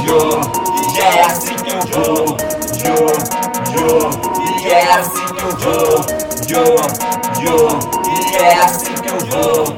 E é assim que eu vou, e é assim que eu vou, e é assim que eu vou,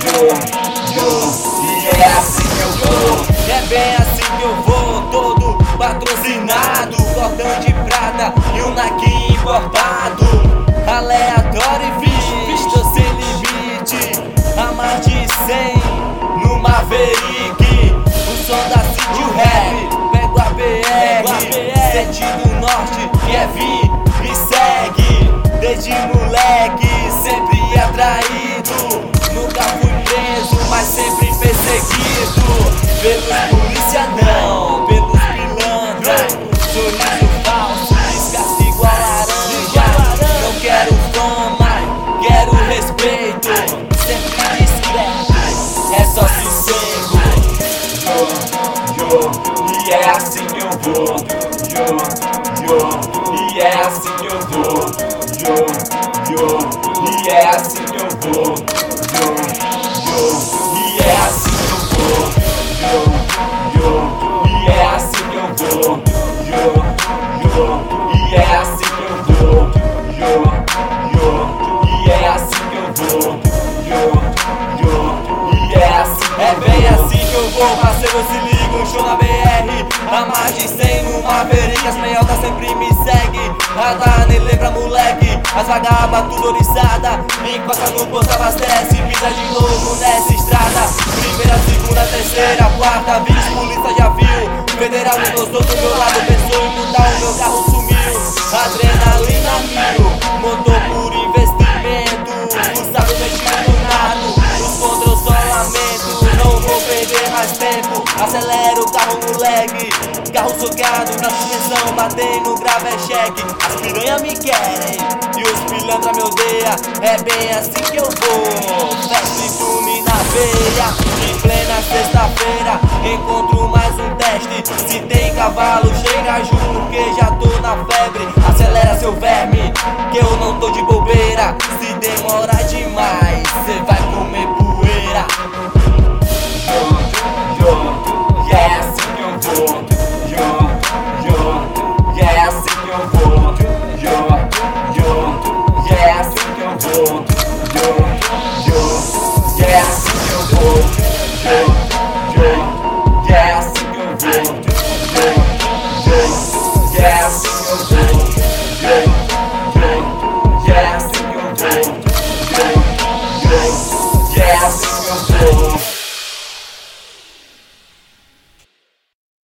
e é assim que eu vou. É bem assim que eu vou, todo patrocinado, cordão de prata e um Nike importado. Aleatório e visto sem limite, a mais de 100 no Maverick. O som da City, o rap, pego a BR, sentido norte, quer vir, me segue. Desde moleque, sempre atraído, nunca fui preso, mas sempre perseguido. Pelos polícia não, pelos pilantras, sorriso falso, desgaste igual laranja. Não quero fama, quero respeito, sempre discreto, é só sossego. E é assim que eu vou, e é assim que eu vou, e é assim que eu vou, e é assim que eu vou, e é assim que eu vou, e é assim que eu vou, e é assim que eu vou, e é assim que eu vou. É bem assim que eu vou, parceiro, se liga, um show na BR, a mais de 100 no Maverick, as meiota sempre me segue. Radar nem lembra moleque, as vagabas tudo oriçada, encosta no posto, abastece, pisa de novo nessa estrada. Primeira, segunda, terceira, quarta, 20 polícia já viu, federal encostou do meu lado, pensou em mudar, o meu carro sumiu. Adrenalina mil, motor por investimento, fuçado metido no nado, os contra eu só lamento, não vou perder mais tempo. Acelera o carro, moleque, carro socado na suspensão, batendo grave é cheque. As piranha me querem e os pilantra me odeia, é bem assim que eu vou. Festa e fume na veia, em plena sexta-feira, encontro mais um teste. Se tem cavalo, chega junto que já tô na febre. Acelera seu verme, que eu não tô de bobeira. Se demorar demais, cê vai comer poeira. E é assim que eu vou, e é assim que eu vou, e é assim que eu vou, e é assim que eu vou, e é assim que eu vou, e é assim que eu vou, e é assim que eu vou, e é assim que eu vou.